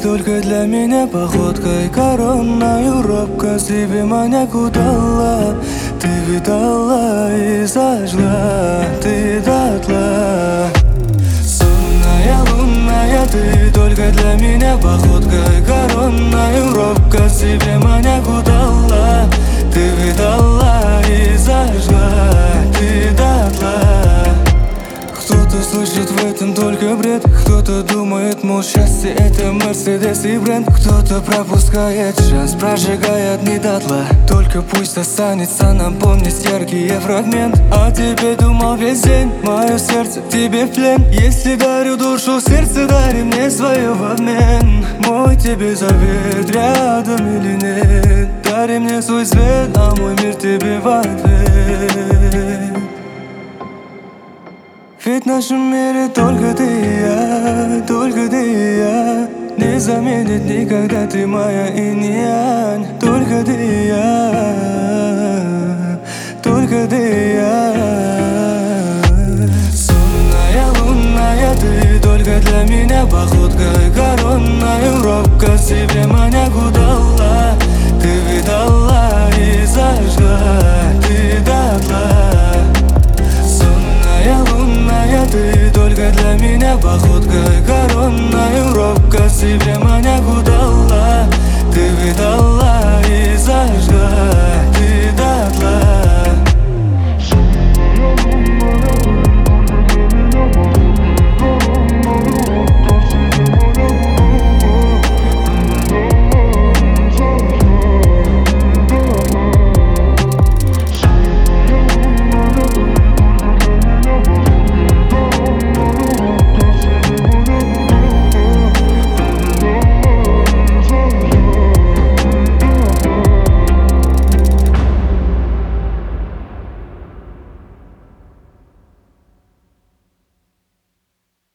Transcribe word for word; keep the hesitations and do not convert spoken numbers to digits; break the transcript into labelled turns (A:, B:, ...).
A: только для меня походкой коронную робко себе маньяку дала. Ты видала и зажгла, ты дотла. Сонная, лунная, ты только для меня походкой коронную робко себе маньяку дала. Ты видала и зажгла, ты дотла. Кто-то слышит в этом только бред, кто-то думает, мол, счастье это Мерседес и бренд. Кто-то пропускает шанс, прожигает не дотла. Только пусть останется нам помнить яркий фрагмент. О тебе думал весь день, мое сердце тебе в плен. Если дарю душу, сердце дари мне свое в обмен. Мой тебе завет, рядом или нет, дари мне свой свет, а мой мир тебе в ответ. Ведь в нашем мире только ты и я, только ты и я. Не заменит никогда ты моя инь-янь. Только ты и я, только ты и я. Сонная, лунная, ты только для меня походкой коронную робко себе маньяку дала.